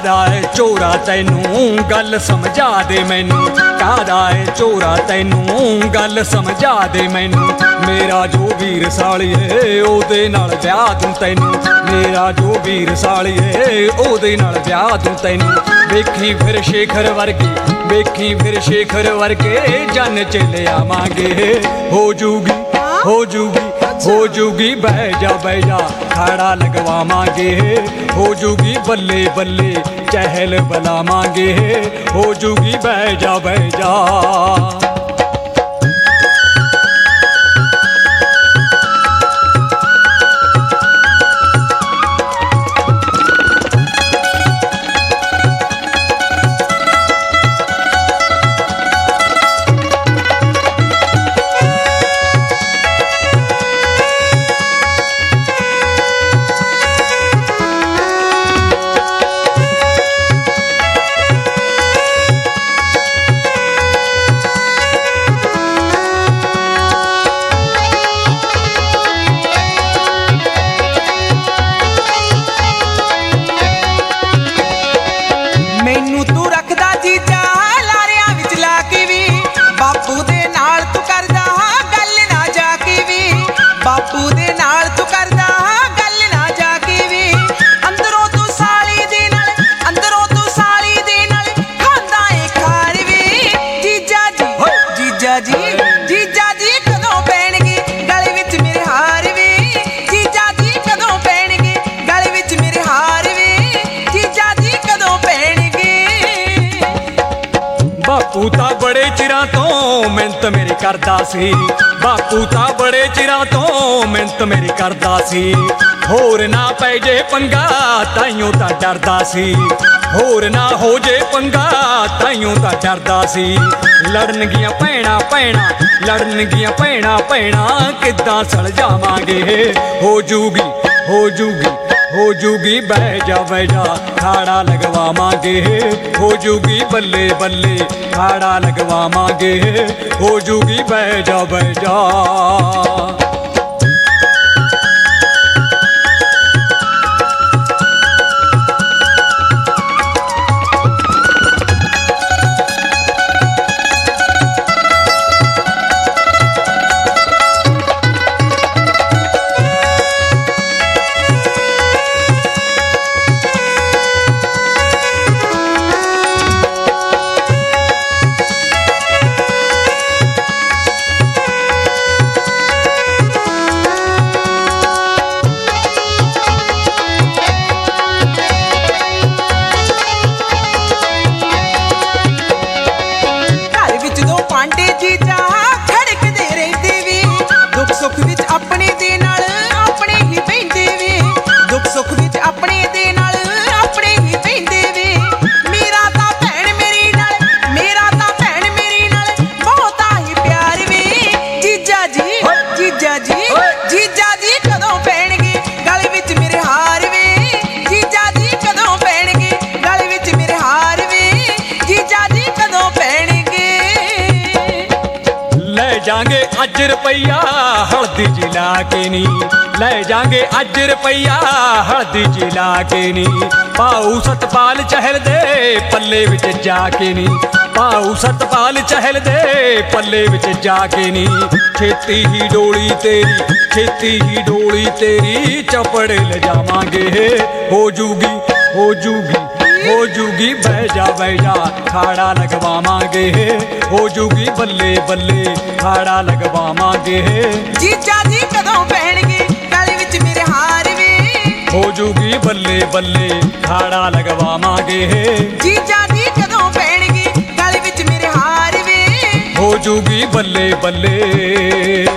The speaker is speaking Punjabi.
ਕਾਹਦਾ ਏ ਝੋਰਾ ਤੈਨੂੰ ਗੱਲ ਸਮਝਾ ਦੇ ਮੈਨੂੰ, ਕਾਹਦਾ ਏ ਝੋਰਾ ਤੈਨੂੰ ਗੱਲ ਸਮਝਾ ਦੇ ਮੈਨੂੰ। ਮੇਰਾ ਜੋ ਵੀਰ ਸਾਲੀਏ ਉਹਦੇ ਨਾਲ ਵਿਆਹ ਦੂੰ ਤੈਨੂੰ, ਮੇਰਾ ਜੋ ਵੀਰ ਸਾਲੀਏ ਉਹਦੇ ਨਾਲ ਵਿਆਹ ਦੂੰ ਤੈਨੂੰ। ਵੇਖੀ ਫਿਰ ਸ਼ੇਖਰ ਵਰਗੀ, ਵੇਖੀ ਫਿਰ ਸ਼ੇਖਰ ਵਰਗੇ ਜਨ ਚ ਲਿਆਵਾਂਗੇ। ਹੋ ਜੂਗੀ ਹੋ ਜੂਗੀ ਹੋ ਜੂਗੀ ਬਹਿ ਜਾ ਖਾੜਾ ਲਗਵਾਵਾਂਗੇ। ਹੋ ਜੂਗੀ ਬੱਲੇ ਬੱਲੇ ਚਹਿਲ ਬੁਲਾਵਾਂਗੇ। ਹੋ ਜੂਗੀ ਬਹਿ ਜਾ ਮੈਨੂੰ ਤੂੰ ਰੱਖਦਾ ਜੀਜਾ ਲਾਰਿਆਂ ਵਿੱਚ ਲਾ ਕੇ ਵੀ, ਬਾਪੂ ਦੇ ਨਾਲ ਤੂੰ ਕਰਦਾ ਗੱਲ ਨਾ ਜਾ ਕੇ ਵੀ, ਬਾਪੂ ਦੇ ਨਾਲ ਤੂੰ ਕਰਦਾ ਗੱਲ ਨਾ ਜਾ ਕੇ ਵੀ। ਅੰਦਰੋਂ ਤੂੰ ਸਾਲੀ ਦੇ ਨਾਲ, ਅੰਦਰੋਂ ਤੂੰ ਸਾਲੀ ਦੇ ਨਾਲ ਖਾਂਦਾ ਏ ਖਾਰ ਵੀ। ਜੀਜਾ ਜੀ ਜੀਜਾ ਜੀ ਜੀਜਾ ਜੀ ਕਦੋਂ ਪੈਣਗੇ ਗਲੇ ਵਿੱਚ ਮੇਰੇ ਹਾਰ ਵੇ। ਜੀਜਾ ਜੀ ਕਦੋਂ ਪੈਣਗੇ ਗਲੇ ਵਿੱਚ ਮੇਰੇ ਹਾਰ ਵੇ। ਜੀਜਾ ਜੀ ਕਦੋਂ ਪੈਣਗੇ। ਬਾਪੂ ਤਾਂ ਬੜੇ ਚਿਰਾਂ ਤੋਂ ਮਿਹਨਤ ਮੇਰੀ ਕਰਦਾ ਸੀ, ਬਾਪੂ ਤਾਂ ਬੜੇ ਚਿਰਾਂ ਤੋਂ ਮਿਹਨਤ ਮੇਰੀ ਕਰਦਾ ਸੀ। ਹੋਰ ਨਾ ਪੈ ਜੇ ਪੰਗਾ ਤਾਈਓ ਤਾਂ ਡਰਦਾ ਸੀ, ਹੋਰ ਨਾ ਹੋ ਜੇ ਪੰਗਾ ਤਾਈਓ ਤਾਂ ਡਰਦਾ ਸੀ। ਲੜਨਗੀਆਂ ਭੈਣਾਂ ਭੈਣਾਂ, ਲੜਨਗੀਆਂ ਭੈਣਾਂ ਭੈਣਾਂ ਕਿੱਦਾਂ ਸਲਝਾਵਾਂਗੇ। ਹੋ ਜੂਗੀ ਹੋ ਜੂਗੀ ਹੋ ਜੂਗੀ ਬਹਿ ਜਾ ਖਾੜਾ ਲਗਵਾਵਾਂਗੇ। ਹੋ ਜੂਗੀ ਬੱਲੇ ਬੱਲੇ ਖਾੜਾ ਲਗਵਾਵਾਂਗੇ। ਹੋ ਜੂਗੀ ਬਹਿ ਜਾ ਪਾਂਡੇ ਜੀਜਾ ਖੜਕਦੇ ਰਹਿੰਦੇ ਵੇ, ਦੁੱਖ ਸੁੱਖ ਵਿੱਚ ਆਪਣੇ ਦੇ ਨਾਲ ਆਪਣੇ ਹੀ ਬਹਿੰਦੇ ਵੇ, ਦੁੱਖ ਸੁੱਖ ਵਿੱਚ ਆਪਣੇ ਦੇ ਨਾਲ ਆਪਣੇ ਹੀ ਬਹਿੰਦੇ ਵੇ। ਮੇਰਾ ਤਾਂ ਭੈਣ ਮੇਰੀ ਨਾਲ, ਮੇਰਾ ਤਾਂ ਭੈਣ ਮੇਰੀ ਨਾਲ ਬਹੁਤਾ ਹੀ ਪਿਆਰ ਵੇ। ਜੀਜਾ ਜੀ ਜੀਜਾ ਜੀ ਜੀਜਾ ਜੀ ਕਦੋਂ ਪੈਣਗੇ ਗਲੇ ਵਿੱਚ ਮੇਰੇ ਹਾਰ ਵੇ। ਜੀਜਾ ਜੀ ਕਦੋਂ ਪੈਣਗੇ ਗਲੇ ਵਿੱਚ ਮੇਰੇ ਹਾਰ ਵੇ। ਜੀਜਾ ਜੀ ਕਦੋਂ ਪੈਣਗੇ। ਲੈ ਜਾਾਂਗੇ ਅੱਜ ਰੁਪਈਆ ਹਲਦੀ ਜੀ ਲਾ ਕੇ ਨੀ, ਲੈ ਜਾਾਂਗੇ ਅੱਜ ਰੁਪਈਆ ਹਲਦੀ ਜੀ ਲਾ ਕੇ ਨੀ। ਭਾਊ ਸਤਪਾਲ ਚਹਿਲ ਦੇ ਪੱਲੇ ਵਿੱਚ ਜਾ ਕੇ ਨੀ, ਭਾਊ ਸਤਪਾਲ ਚਹਿਲ ਦੇ ਪੱਲੇ ਵਿੱਚ ਜਾ ਕੇ ਨੀ। ਛੇਤੀ ਹੀ ਡੋਲੀ ਤੇਰੀ, ਛੇਤੀ ਹੀ ਡੋਲੀ ਤੇਰੀ ਚਪੜ ਲਿਜਾਵਾਂਗੇ। ਹੋ ਜੂਗੀ ਹੋ ਜੂਗੀ ਹੋ ਜੂਗੀ ਬਹਿ ਜਾ ਖਾੜਾ ਲਗਵਾਵਾਂਗੇ। ਹੋ ਜੂਗੀ ਬੱਲੇ ਬੱਲੇ ਖਾੜਾ ਲਗਵਾਵਾਂਗੇ। ਜੀਜਾ ਜੀ ਕਦੋਂ ਪੈਣਗੇ ਗਲੇ ਵਿੱਚ ਮੇਰੇ ਹਾਰ ਵੇ। ਹੋ ਜੂਗੀ ਬੱਲੇ ਬੱਲੇ ਖਾੜਾ ਲਗਵਾਵਾਂਗੇ। ਜੀਜਾ ਜੀ ਕਦੋਂ ਪੈਣਗੇ ਗਲੇ ਵਿੱਚ ਮੇਰੇ ਹਾਰ ਵੇ। ਹੋ ਜੂਗੀ ਬੱਲੇ ਬੱਲੇ।